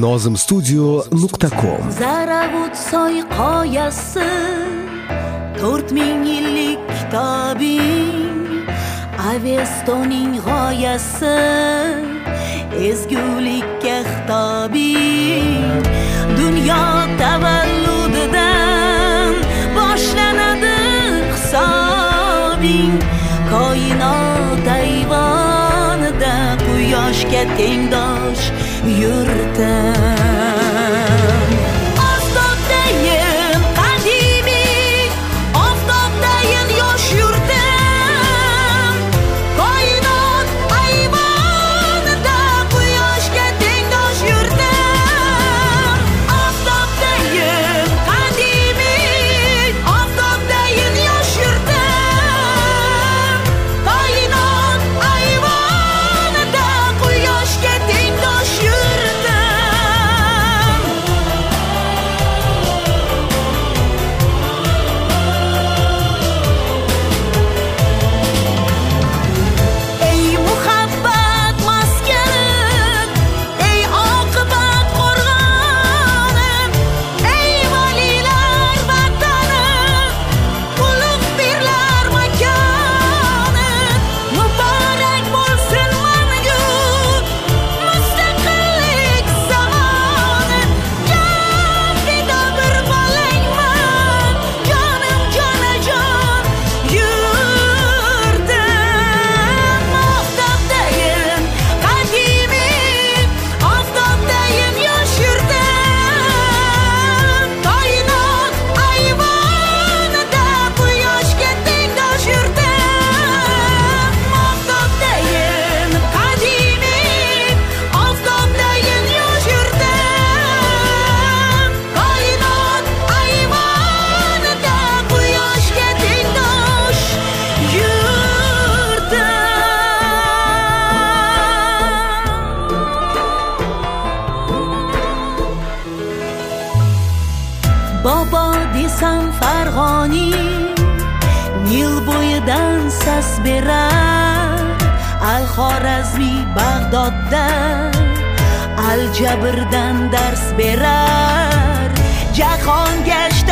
nozimstudio.com. Zaravut soy qoyasi 4000 yillik kitobing, Avestoning g'oyasi ezgulikka xitobing. Dunyo tavalludidan boshlanadi hisobing. Koinot ayvonida quyoshga tengdosh yurtim. Oftobdayin qadimiy, oftobdayin yosh yurtim. Koinot ayvonida quyoshga tengdosh yurtim. Oftobdayin qadimiy, oftobdayin yosh yurtim. Koinot ayvonida quyoshga tengdosh yurtim. Ey muhabbat maskanim, ey oqibat qo'rg'onim, ey valilar vatanim, ulug' pirlar makonim. Muborak bo'lsin mangu mustaqillik zamoni. Jon fido bir bolangman, jonim jonajon yurtim. Oftobdayin qadimiy, oftobdayin yosh yurtim. Koinot ayvonida quyoshga tengdosh yurtim. Oftobdayin qadimiy, oftobdayin yosh yurtim. Koinot ayvonida quyoshga tengdosh yurtim. Bobo desam Farg'oni, Nil bo'yidan sas berar. Al-Xorazmiy Bag'dodda Al-Jabrdan dars berar. Jahonga